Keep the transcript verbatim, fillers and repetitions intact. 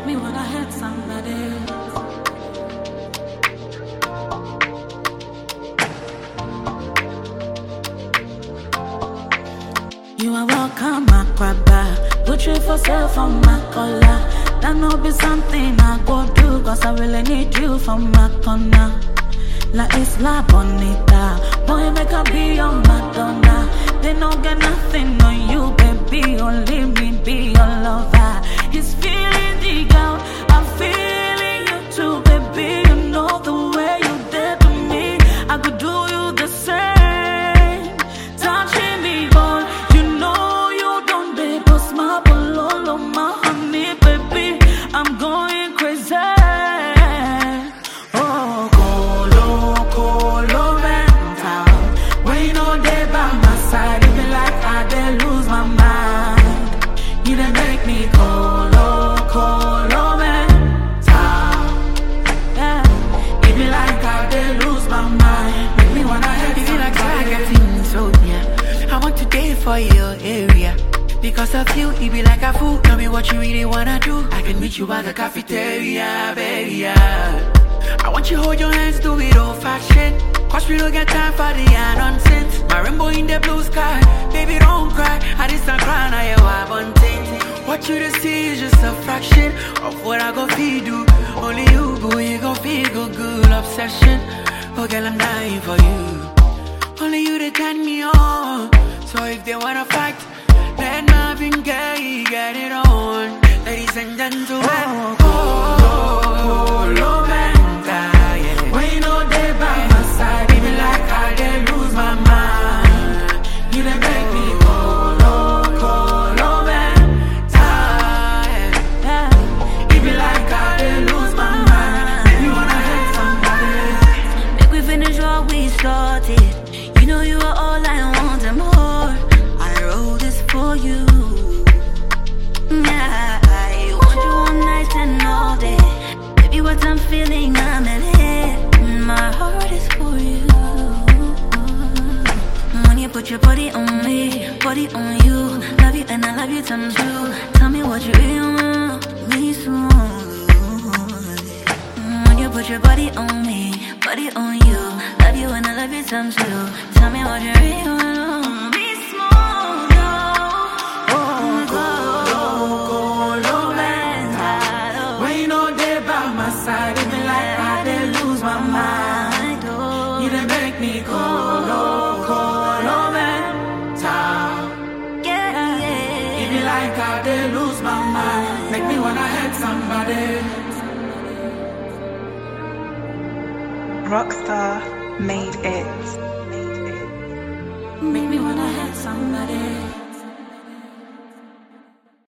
make me wanna hurt somebody. You are welcome, my crabba. Put you for self on my collar. That no be something I go do, cause I really need you for my corner. La Isla Bonita, boy make I be your Madonna. They don't get nothing on you, baby, only me be your lover. He's feeling the girl, I'm feeling you too, baby. You know the way you did to me, I could do you the same. Touching me, boy, you know you don't dare bust my bololo, my honey, baby. I'm going crazy. Oh, colo, colo, mental. When you know they by my side, it be like I did lose my mind. You done make me colo, colo, mental. Yeah, it be like I did lose my mind. Make me wanna hurt you. You feel like I got things, so yeah. I want to date for your area. Because of you, it be like a fool. Tell me what you really wanna do. I can meet you at the cafeteria, baby, yeah. I want you hold your hands, do it old fashioned. Cause we don't get time for the nonsense. My rainbow in the blue sky, baby don't cry. I just not crying, I hear what bunting. What you to see is just a fraction of what I go feed you. Only you, boo, you gon' feel good, good obsession. Oh girl, I'm dying for you. Only you to turn me on. So if they wanna fight, let Marvin Gaye get it on. Ladies and gentlemen, oh, colo, mental, yeah. When you know they by my side, it be like I did lose my mind. You done make me colo, colo, mental, yeah. It be like I did lose my mind. Make me wanna hurt somebody. Make we finish what we started. You know you are all I want and more. I wrote this for you. Yeah, I want you all night and all day. Baby, what I'm feeling, I'm in it. My heart is for you. When you put your body on me, body on you, love you and I love you times two. Tell me what you really want, me smooth. When you put your body on me, body on you, love you and I love you times two. Tell me what you really want, me smooth. Oh, colo, mental. When you know they by my side, it be like I did lose my mind. You done make me colo, colo, mental. Yeah, yeah. It be like I did lose my mind. Make me wanna hurt somebody. Rockstar made it. Make me wanna hurt somebody.